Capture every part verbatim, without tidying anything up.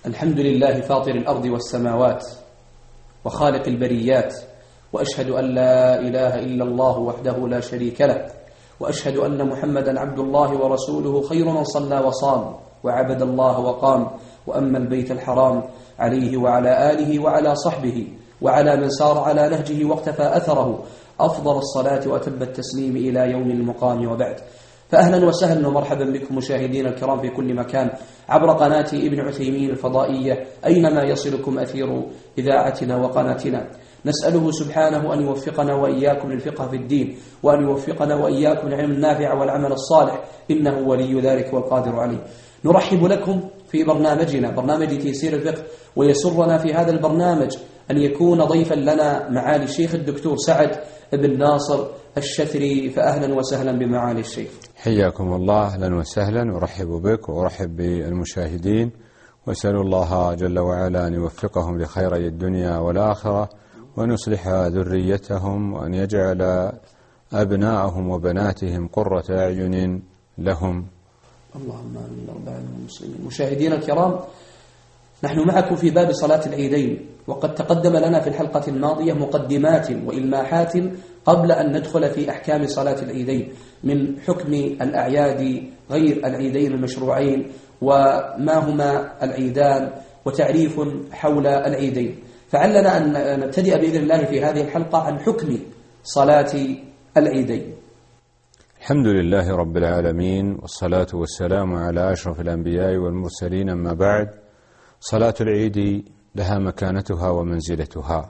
الحمد لله فاطر الأرض والسماوات وخالق البريات، وأشهد أن لا إله إلا الله وحده لا شريك له، وأشهد أن محمدا عبد الله ورسوله، خير من صلى وصام وعبد الله وقام وأما البيت الحرام عليه وعلى آله وعلى صحبه وعلى من سار على نهجه واقتفى أثره أفضل الصلاة وأتم التسليم إلى يوم المقام، وبعد. فأهلا وسهلا ومرحبا بكم مشاهدين الكرام في كل مكان عبر قناة ابن عثيمين الفضائية، أينما يصلكم أثير إذاعتنا وقناتنا. نسأله سبحانه أن يوفقنا وإياكم للفقه في الدين، وأن يوفقنا وإياكم للعلم النافع والعمل الصالح، إنه ولي ذلك والقادر عليه. نرحب لكم في برنامجنا برنامج تيسير الفقه، ويسرنا في هذا البرنامج أن يكون ضيفا لنا معالي الشيخ الدكتور سعد بن ناصر الشثري. فأهلا وسهلا بمعالي الشيخ. حياكم الله، أهلا وسهلا، وأرحب بك وأرحب بالمشاهدين، وأسأل الله جل وعلا أن يوفقهم لخيري الدنيا والآخرة، وأن يصلح ذريتهم، وأن يجعل أبناءهم وبناتهم قرة أعين لهم. اللهم آمين رب العالمين المسلمين. مشاهدينا الكرام، نحن معكم في باب صلاة العيدين، وقد تقدم لنا في الحلقة الماضية مقدمات وإلماحات قبل أن ندخل في أحكام صلاة العيدين، من حكم الأعياد غير العيدين المشروعين، وما هما العيدان، وتعريف حول العيدين. فعلنا أن نبتدئ بإذن الله في هذه الحلقة عن حكم صلاة العيدين. الحمد لله رب العالمين، والصلاة والسلام على أشرف الأنبياء والمرسلين، أما بعد. صلاة العيد لها مكانتها ومنزلتها،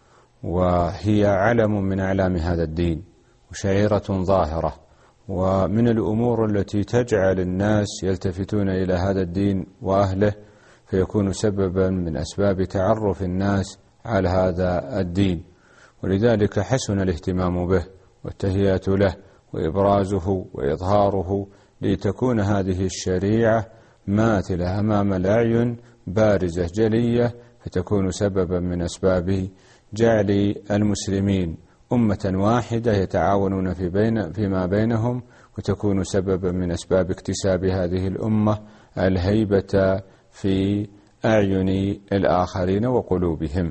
وهي علم من أعلام هذا الدين، وشعيرة ظاهرة، ومن الأمور التي تجعل الناس يلتفتون إلى هذا الدين وأهله، فيكون سببا من أسباب تعرف الناس على هذا الدين، ولذلك حسن الاهتمام به والتهيئة له وإبرازه وإظهاره، لتكون هذه الشريعة ماثلة أمام الأعين، بارزة جلية، فتكون سببا من أسباب جعل المسلمين أمة واحدة يتعاونون في بين فيما بينهم، وتكون سببا من أسباب اكتساب هذه الأمة الهيبة في أعين الآخرين وقلوبهم.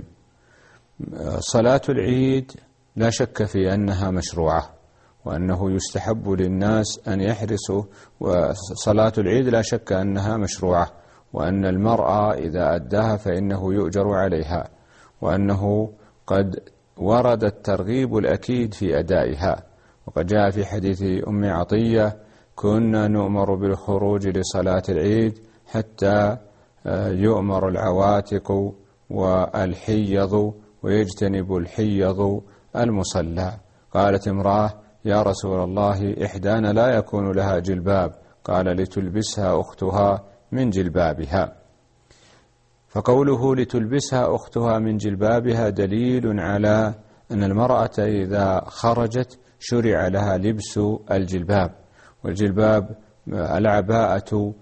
صلاة العيد لا شك في أنها مشروعة، وأنه يستحب للناس أن يحرصوا. وصلاة العيد لا شك أنها مشروعة، وأن المرأة إذا أداها فإنه يؤجر عليها، وأنه قد ورد الترغيب الأكيد في أدائها. وقد جاء في حديث أم عطية: كنا نؤمر بالخروج لصلاة العيد حتى يؤمر العواتق والحيض ويجتنب الحيض المصلى. قالت امرأة: يا رسول الله، إحدانا لا يكون لها جلباب. قال: لتلبسها أختها من جلبابها. فقوله لتلبسها أختها من جلبابها دليل على أن المرأة إذا خرجت شرع لها لبس الجلباب، والجلباب العباءة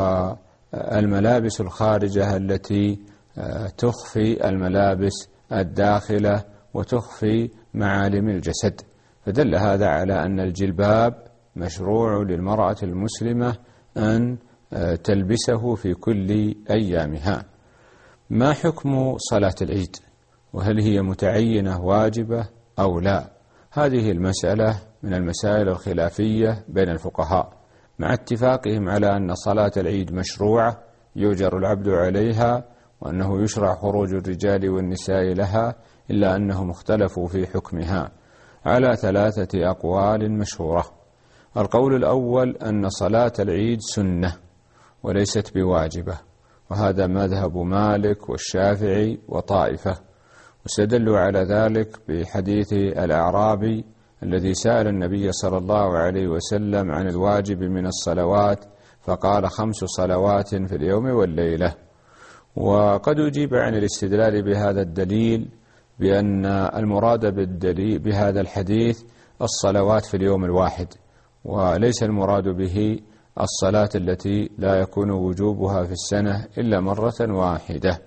والملابس الخارجة التي تخفي الملابس الداخلة وتخفي معالم الجسد. فدل هذا على أن الجلباب مشروع للمرأة المسلمة أن تلبسه في كل أيامها. ما حكم صلاة العيد؟ وهل هي متعينة واجبة أو لا؟ هذه المسألة من المسائل الخلافية بين الفقهاء، مع اتفاقهم على أن صلاة العيد مشروعة يؤجر العبد عليها، وأنه يشرع خروج الرجال والنساء لها، إلا أنهم اختلفوا في حكمها على ثلاثة أقوال مشهورة. القول الأول أن صلاة العيد سنة وليست بواجبة، وهذا مذهب مالك والشافعي وطائفة، واستدلوا على ذلك بحديث الأعرابي الذي سأل النبي صلى الله عليه وسلم عن الواجب من الصلوات، فقال: خمس صلوات في اليوم والليلة. وقد أجيب عن الاستدلال بهذا الدليل بأن المراد بالدليل بهذا الحديث الصلوات في اليوم الواحد، وليس المراد به الصلاة التي لا يكون وجوبها في السنة إلا مرة واحدة.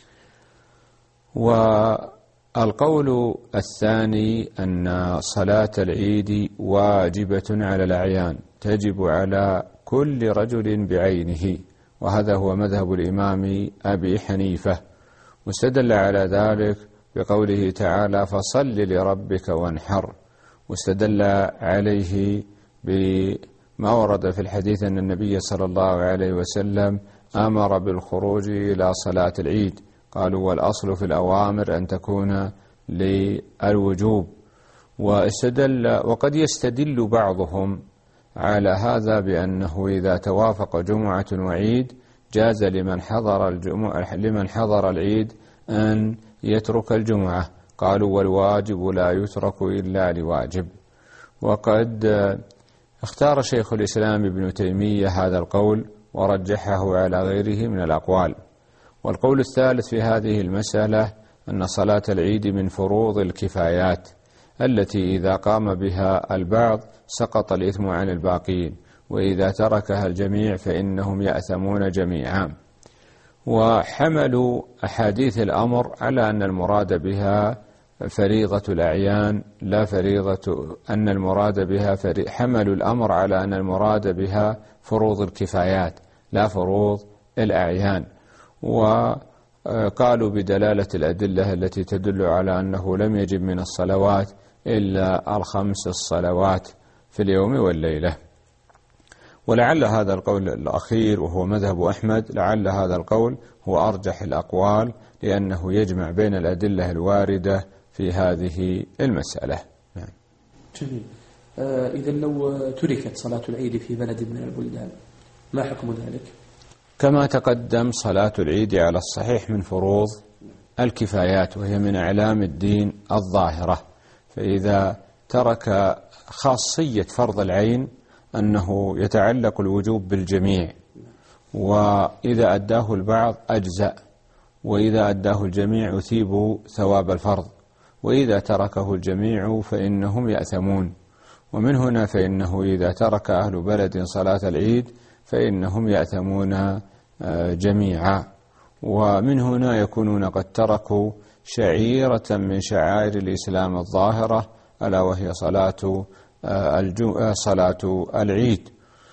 والقول الثاني أن صلاة العيد واجبة على الأعيان، تجب على كل رجل بعينه، وهذا هو مذهب الإمام أبي حنيفة. واستدل على ذلك بقوله تعالى فصل لربك وانحر، واستدل عليه بما ورد في الحديث أن النبي صلى الله عليه وسلم أمر بالخروج إلى صلاة العيد، قالوا والأصل في الأوامر أن تكون للوجوب. واستدل وقد يستدل بعضهم على هذا بأنه إذا توافق جمعة وعيد جاز لمن حضر الجمعة لمن حضر العيد أن يترك الجمعة، قالوا والواجب لا يترك إلا لواجب. وقد اختار شيخ الإسلام ابن تيمية هذا القول ورجحه على غيره من الأقوال. والقول الثالث في هذه المسألة أن صلاة العيد من فروض الكفايات التي إذا قام بها البعض سقط الإثم عن الباقين، وإذا تركها الجميع فإنهم يأثمون جميعا. وحملوا أحاديث الأمر على أن المراد بها فريضة الأعيان لا فريضة، أن المراد بها فري... حملوا الأمر على أن المراد بها فروض الكفايات لا فروض الأعيان، وقالوا بدلالة الأدلة التي تدل على أنه لم يجب من الصلوات إلا الخمس الصلوات في اليوم والليلة. ولعل هذا القول الأخير وهو مذهب أحمد، لعل هذا القول هو أرجح الأقوال لأنه يجمع بين الأدلة الواردة في هذه المسألة. نعم. جميل. آه إذا لو تركت صلاة العيد في بلد من البلدان ما حكم ذلك؟ كما تقدم صلاة العيد على الصحيح من فروض الكفايات، وهي من أعلام الدين الظاهرة، فإذا ترك خاصية فرض العين أنه يتعلق الوجوب بالجميع، وإذا أداه البعض أجزأ، وإذا أداه الجميع أثيبوا ثواب الفرض، وإذا تركه الجميع فإنهم يأثمون. ومن هنا فإنه إذا ترك أهل بلد صلاة العيد فإنهم يأثمون جميعا، ومن هنا يكونون قد تركوا شعيرة من شعائر الإسلام الظاهرة ألا وهي صلاة صلاة العيد.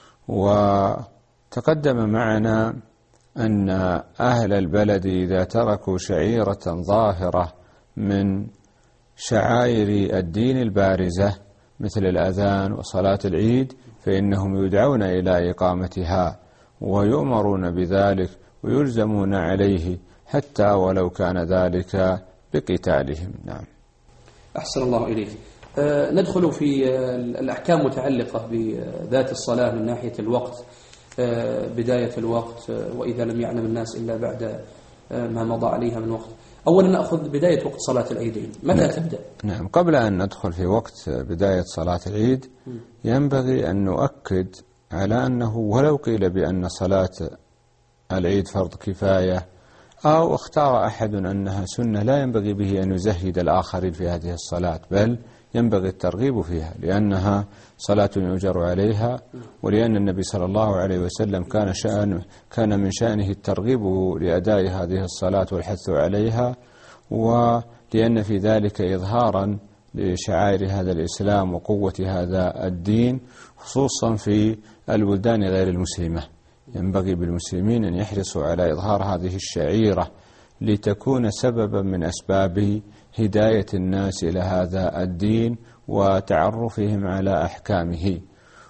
وتقدم معنا أن أهل البلد إذا تركوا شعيرة ظاهرة من شعائر الدين البارزة مثل الأذان وصلاة العيد فإنهم يدعون إلى إقامتها ويؤمرون بذلك ويلزمون عليه حتى ولو كان ذلك بقتالهم. نعم. أحسن الله إليك. أه ندخل في الأحكام متعلقة بذات الصلاة من ناحية الوقت، أه بداية الوقت، أه وإذا لم يعلم الناس إلا بعد أه ما مضى عليها من وقت. أولا نأخذ بداية وقت صلاة العيدين، متى نعم. تبدأ؟ نعم. قبل أن ندخل في وقت بداية صلاة العيد ينبغي أن نؤكد على أنه ولو قيل بأن صلاة العيد فرض كفاية أو اختار أحد أنها سنة لا ينبغي به أن يزهد الآخرين في هذه الصلاة، بل ينبغي الترغيب فيها لأنها صلاة يؤجر عليها، ولأن النبي صلى الله عليه وسلم كان شأن كان من شأنه الترغيب لأداء هذه الصلاة والحث عليها، ولأن في ذلك إظهارا لشعائر هذا الإسلام وقوة هذا الدين خصوصا في البلدان غير المسلمة. ينبغي بالمسلمين أن يحرصوا على إظهار هذه الشعيرة لتكون سببا من أسباب هداية الناس إلى هذا الدين وتعرفهم على أحكامه.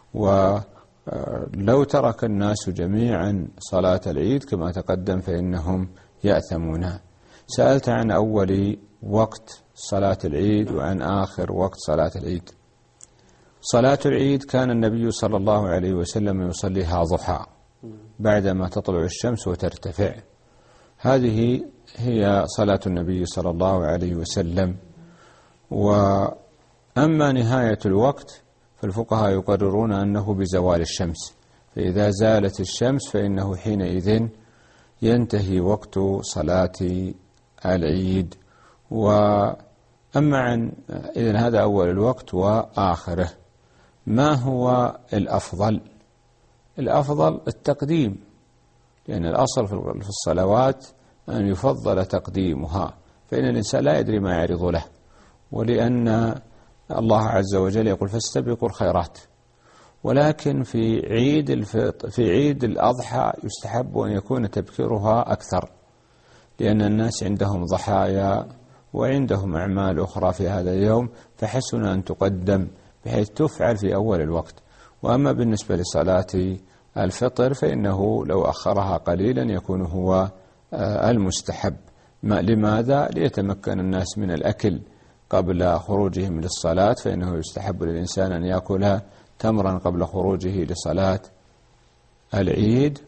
ولو ترك الناس جميعا صلاة العيد كما تقدم فإنهم يأثمون. سألت عن أول وقت صلاة العيد وعن آخر وقت صلاة العيد. صلاة العيد كان النبي صلى الله عليه وسلم يصليها ضحى بعدما تطلع الشمس وترتفع، هذه هي صلاة النبي صلى الله عليه وسلم. وأما نهاية الوقت فالفقهاء يقررون أنه بزوال الشمس، فإذا زالت الشمس فإنه حينئذ ينتهي وقت صلاة العيد. وأما عن إذن هذا أول الوقت وآخره. ما هو الأفضل؟ الأفضل التقديم، لأن الأصل في الصلوات أن يفضل تقديمها، فإن الإنسان لا يدري ما يعرض له، ولأن الله عز وجل يقول فاستبقوا الخيرات، ولكن في عيد الفطر في عيد الأضحى يستحب أن يكون تبكيرها أكثر، لأن الناس عندهم ضحايا وعندهم أعمال أخرى في هذا اليوم، فحسن أن تقدم بحيث تفعل في أول الوقت. وأما بالنسبة لصلاة الفطر فإنه لو أخرها قليلا يكون هو المستحب. لماذا؟ ليتمكن الناس من الأكل قبل خروجهم للصلاة، فإنه يستحب للإنسان أن يأكل تمرا قبل خروجه لصلاة العيد.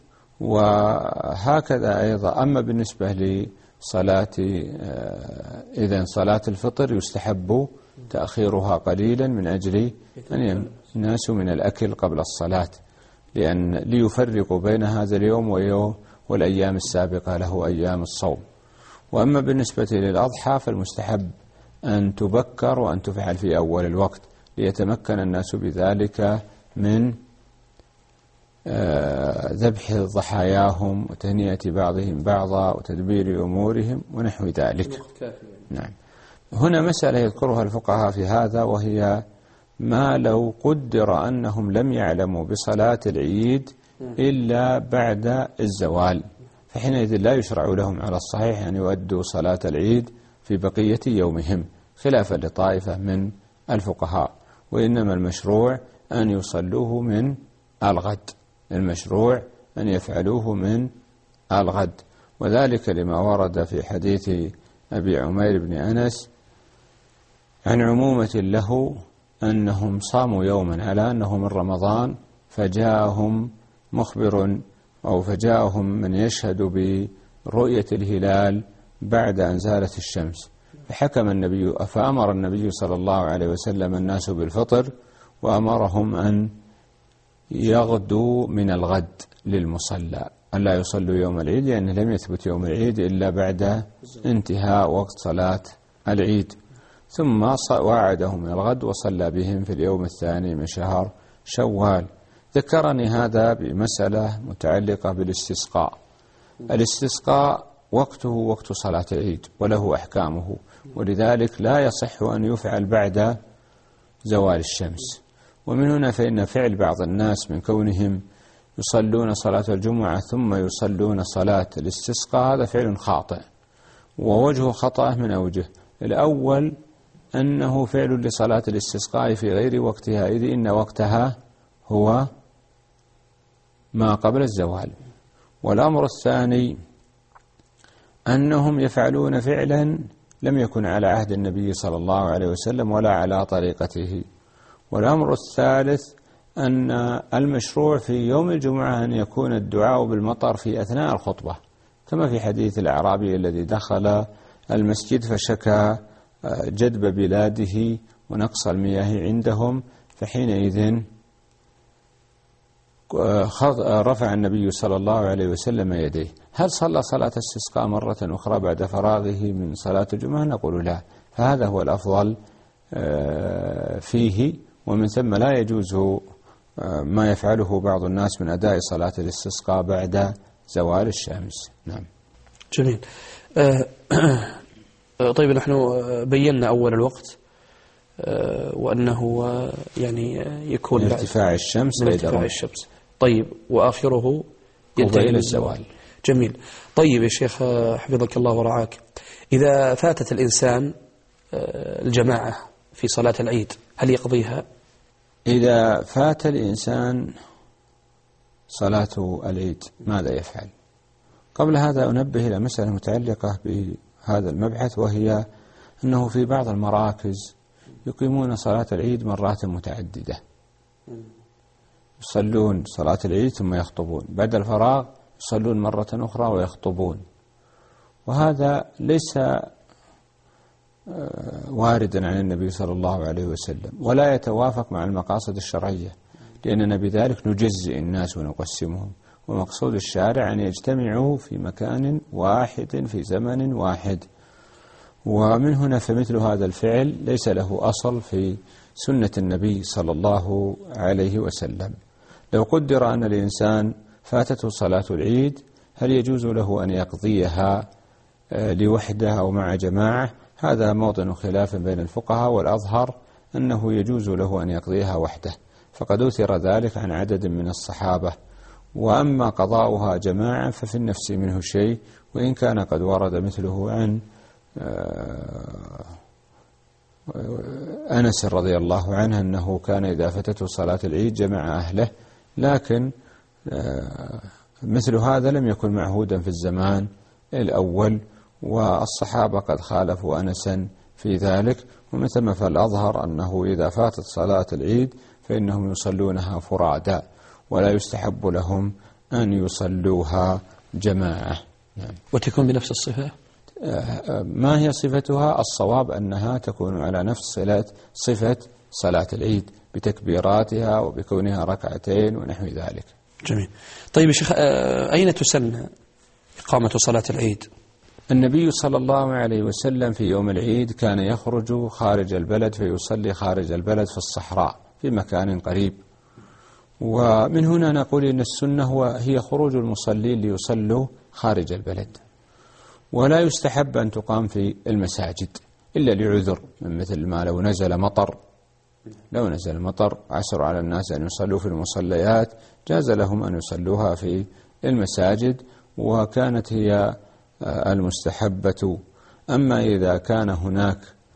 وهكذا أيضا. أما بالنسبة لصلاة إذن صلاة الفطر يستحب تأخيرها قليلا من أجل أن الناس من الأكل قبل الصلاة، لأن ليفرقوا بين هذا اليوم والأيام السابقة له أيام الصوم. وأما بالنسبة للأضحى فالمستحب أن تبكر وأن تفعل في أول الوقت، ليتمكن الناس بذلك من ذبح ضحاياهم وتهنئة بعضهم بعضا وتدبير أمورهم ونحو ذلك. نعم. هنا مسألة يذكرها الفقهاء في هذا، وهي ما لو قدر أنهم لم يعلموا بصلاة العيد إلا بعد الزوال، فحينئذ لا يشرع لهم على الصحيح أن يؤدوا صلاة العيد في بقية يومهم، خلافا لطائفة من الفقهاء، وإنما المشروع أن يصلوه من الغد، المشروع أن يفعلوه من الغد. وذلك لما ورد في حديث أبي عمير بن أنس عن عمومة له أنهم صاموا يوما على أنه من رمضان، فجاءهم مخبر أو فجاءهم من يشهد برؤية الهلال بعد أن زالت الشمس، فحكم النبي فأمر النبي صلى الله عليه وسلم الناس بالفطر، وأمرهم أن يغدوا من الغد للمصلى، أن لا يصلوا يوم العيد، لأن لم يثبت يوم العيد إلا بعد انتهاء وقت صلاة العيد. ثم وعدهم من الغد وصلى بهم في اليوم الثاني من شهر شوال. ذكرني هذا بمسألة متعلقة بالاستسقاء. الاستسقاء وقته وقت صلاة العيد وله أحكامه، ولذلك لا يصح أن يفعل بعد زوال الشمس. ومن هنا فإن فعل بعض الناس من كونهم يصلون صلاة الجمعة ثم يصلون صلاة الاستسقاء هذا فعل خاطئ، ووجه خطأه من أوجه. الأول أنه فعل لصلاة الاستسقاء في غير وقتها، إذ إن وقتها هو ما قبل الزوال. والأمر الثاني أنهم يفعلون فعلا لم يكن على عهد النبي صلى الله عليه وسلم ولا على طريقته. والأمر الثالث أن المشروع في يوم الجمعة أن يكون الدعاء بالمطر في أثناء الخطبة، كما في حديث الأعرابي الذي دخل المسجد فشكى جدب بلاده ونقص المياه عندهم، فحينئذ رفع النبي صلى الله عليه وسلم يديه. هل صلى صلاة استسقاء مرة أخرى بعد فراغه من صلاة الجمعة؟ نقول لا، فهذا هو الأفضل فيه. ومن ثم لا يجوز ما يفعله بعض الناس من أداء صلاة الاستسقاء بعد زوال الشمس. نعم. جميل. طيب، نحن بينا أول الوقت وأنه يعني يكون من ارتفاع الشمس من ارتفاع الشمس. طيب، وآخره ينتهي إلى الزوال. جميل. طيب يا شيخ حفظك الله ورعاك، إذا فاتت الإنسان الجماعة في صلاة العيد هل يقضيها؟ إذا فات الإنسان صلاة العيد ماذا يفعل؟ قبل هذا أنبه إلى مسألة متعلقة بهذا المبحث، وهي أنه في بعض المراكز يقيمون صلاة العيد مرات متعددة، يصلون صلاة العيد ثم يخطبون، بعد الفراغ يصلون مرة أخرى ويخطبون، وهذا ليس واردا عن النبي صلى الله عليه وسلم ولا يتوافق مع المقاصد الشرعية، لأننا بذلك نجزئ الناس ونقسمهم، ومقصود الشارع أن يجتمعوا في مكان واحد في زمن واحد. ومن هنا فمثل هذا الفعل ليس له أصل في سنة النبي صلى الله عليه وسلم. لو قدر أن الإنسان فاتته صلاة العيد هل يجوز له أن يقضيها لوحده أو مع جماعة؟ هذا موطن خلاف بين الفقهاء، والأظهر أنه يجوز له أن يقضيها وحده، فقد أثر ذلك عن عدد من الصحابة. وأما قضاؤها جماعة ففي النفس منه شيء، وإن كان قد ورد مثله عن أنس رضي الله عنه أنه كان إذا فاتته صلاة العيد جمع أهله، لكن مثل هذا لم يكن معهودا في الزمان الأول، والصحابة قد خالفوا أنسا في ذلك. ومثل ما فالأظهر أنه إذا فاتت صلاة العيد فإنهم يصلونها فرادا، ولا يستحب لهم أن يصلوها جماعة. يعني وتكون بنفس الصفة؟ ما هي صفتها؟ الصواب أنها تكون على نفس صلة صفة صلاة العيد بتكبيراتها وبكونها ركعتين ونحو ذلك. جميل. طيب يا شيخ، أين تسن إقامة صلاة العيد؟ النبي صلى الله عليه وسلم في يوم العيد كان يخرج خارج البلد فيصلي خارج البلد في الصحراء في مكان قريب. ومن هنا نقول إن السنة هو هي خروج المصلين ليصلوا خارج البلد، ولا يستحب أن تقام في المساجد إلا لعذر، من مثل ما لو نزل مطر لو نزل مطر عسر على الناس أن يصلوا في المصليات، جاز لهم أن يصلوها في المساجد، وكانت هي المستحبة. أما إذا كان هناك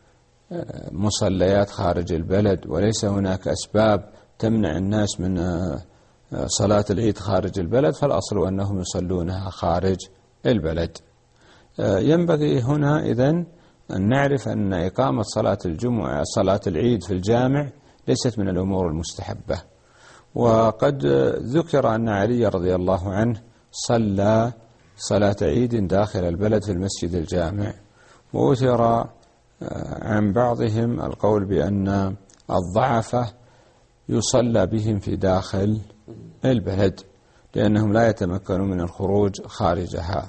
مصليات خارج البلد وليس هناك أسباب تمنع الناس من صلاة العيد خارج البلد، فالأصل أنهم يصلونها خارج البلد. ينبغي هنا إذن أن نعرف أن إقامة صلاة الجمعة صلاة العيد في الجامع ليست من الأمور المستحبة. وقد ذكر أن علي رضي الله عنه صلى صلاة عيد داخل البلد في المسجد الجامع، وأثر عن بعضهم القول بأن الضعفة يصلى بهم في داخل البلد لأنهم لا يتمكنون من الخروج خارجها.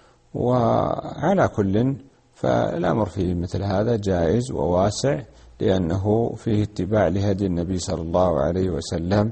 وعلى كل فالأمر في مثل هذا جائز وواسع، لأنه فيه اتباع لهدي النبي صلى الله عليه وسلم،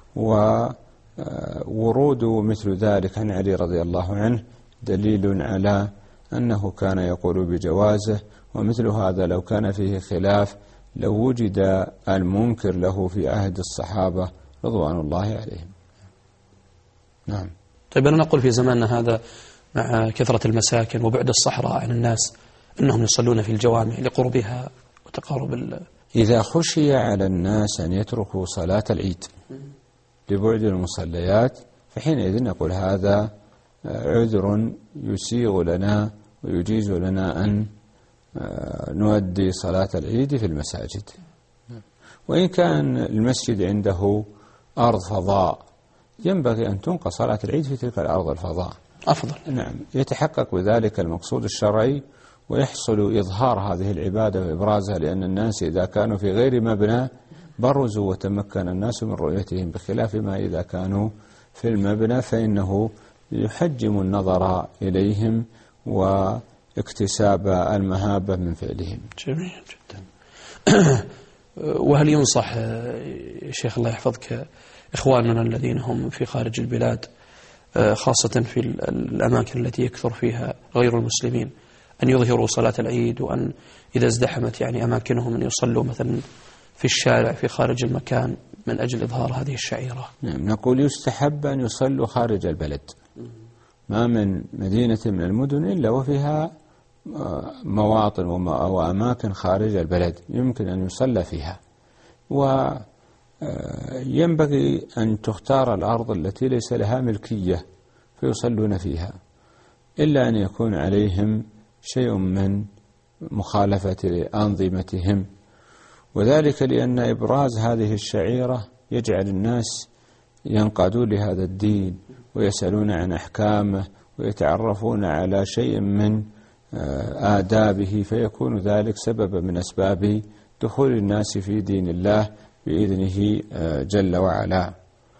وورود مثل ذلك عن علي رضي الله عنه دليل على أنه كان يقول بجوازه. ومثل هذا لو كان فيه خلاف لو وجد المنكر له في عهد الصحابة رضوان الله عليهم. نعم. طيب أنا نقول في زماننا هذا مع كثرة المساكن وبعد الصحراء عن الناس أنهم يصلون في الجوامع لقربها وتقارب ال... إذا خشي على الناس أن يتركوا صلاة العيد لبعد المصليات فحينئذ نقول هذا عذر يسيغ لنا ويجيز لنا أن نؤدي صلاة العيد في المساجد. وإن كان المسجد عنده أرض فضاء ينبغي أن تنقى صلاة العيد في تلك الأرض الفضاء أفضل. نعم، يتحقق بذلك المقصود الشرعي ويحصل إظهار هذه العبادة وإبرازها، لأن الناس إذا كانوا في غير مبنى برزوا وتمكن الناس من رؤيتهم، بخلاف ما إذا كانوا في المبنى فإنه يحجم النظر إليهم واكتساب المهابة من فعلهم. جميل جدا. وهل ينصح شيخ الله يحفظك إخواننا الذين هم في خارج البلاد خاصة في الأماكن التي يكثر فيها غير المسلمين أن يظهروا صلاة العيد، وأن إذا ازدحمت يعني أماكنهم أن يصلوا مثلا في الشارع في خارج المكان من أجل إظهار هذه الشعيرة؟ نعم، نقول يستحب أن يصلوا خارج البلد، ما من مدينة من المدن إلا وفيها مواطن وأماكن خارج البلد يمكن أن يصلى فيها. وينبغي أن تختار الأرض التي ليس لها ملكية فيصلون فيها، إلا أن يكون عليهم شيء من مخالفة أنظمتهم، وذلك لأن إبراز هذه الشعيرة يجعل الناس ينقادون لهذا الدين ويسألون عن أحكامه ويتعرفون على شيء من آدابه، فيكون ذلك سببا من أسباب دخول الناس في دين الله بإذنه جل وعلا.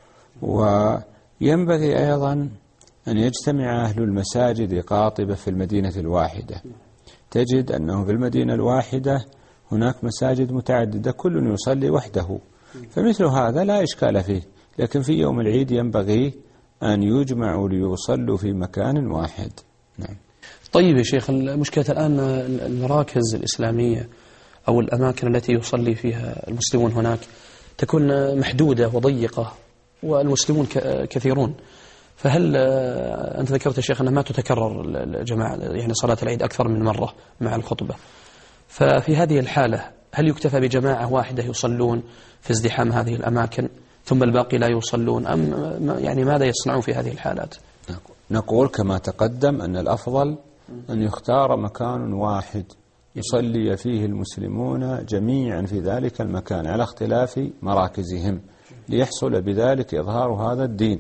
وينبغي أيضا أن يجتمع أهل المساجد قاطبة في المدينة الواحدة. تجد أنه في المدينة الواحدة هناك مساجد متعددة كل يصلي وحده، فمثل هذا لا إشكال فيه، لكن في يوم العيد ينبغي أن يجمعوا ليصلوا في مكان واحد. نعم. طيب يا شيخ، المشكلة الآن المراكز الإسلامية أو الأماكن التي يصلي فيها المسلمون هناك تكون محدودة وضيقة والمسلمون كثيرون، فهل أنت ذكرت يا شيخ أنها ما تتكرر الجماعة يعني صلاة العيد أكثر من مرة مع الخطبة، ففي هذه الحالة هل يكتفى بجماعة واحدة يصلون في ازدحام هذه الأماكن ثم الباقي لا يصلون، أم يعني ماذا يصنعون في هذه الحالات؟ نقول كما تقدم أن الأفضل أن يختار مكان واحد يصلي فيه المسلمون جميعا في ذلك المكان على اختلاف مراكزهم ليحصل بذلك إظهار هذا الدين.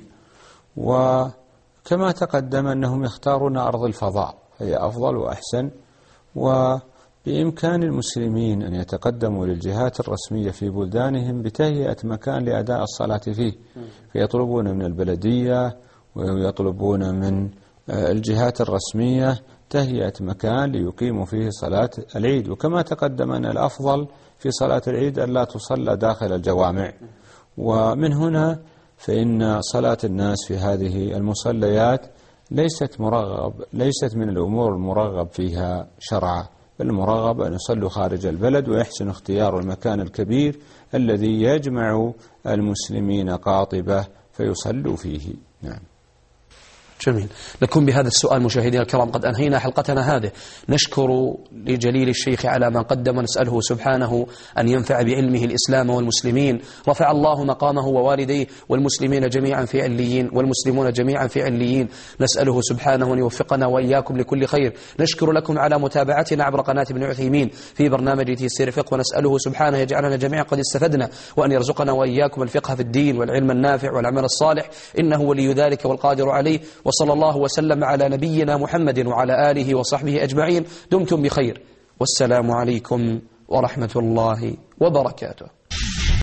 وكما تقدم أنهم يختارون أرض الفضاء هي أفضل وأحسن، وبإمكان المسلمين أن يتقدموا للجهات الرسمية في بلدانهم بتهيئة مكان لأداء الصلاة فيه، فيطلبون من البلدية ويطلبون من الجهات الرسمية تهيئة مكان ليقيموا فيه صلاة العيد. وكما تقدم أن الأفضل في صلاة العيد أن لا تصلى داخل الجوامع، ومن هنا فإن صلاة الناس في هذه المصليات ليست مرغب ليست من الأمور المرغب فيها شرعا، بل المرغب أن يصلوا خارج البلد، ويحسن اختيار المكان الكبير الذي يجمع المسلمين قاطبة فيصلوا فيه. نعم. جميل. نكون بهذا السؤال مشاهدينا الكرام قد أنهينا حلقتنا هذه. نشكر لجليل الشيخ على ما قدم، ونسأله سبحانه أن ينفع بعلمه الإسلام والمسلمين. رفع الله مقامه ووالديه والمسلمين جميعا في عليين والمسلمون جميعا في عليين. نسأله سبحانه أن يوفقنا وإياكم لكل خير. نشكر لكم على متابعتنا عبر قناة ابن عثيمين في برنامج تيسير فقه، ونسأله سبحانه يجعلنا جميعا قد استفدنا، وأن يرزقنا وإياكم الفقه في الدين والعلم النافع والعمل الصالح، إنه ولي ذلك والقادر عليه. وصلى الله وسلم على نبينا محمد وعلى آله وصحبه أجمعين. دمتم بخير، والسلام عليكم ورحمة الله وبركاته.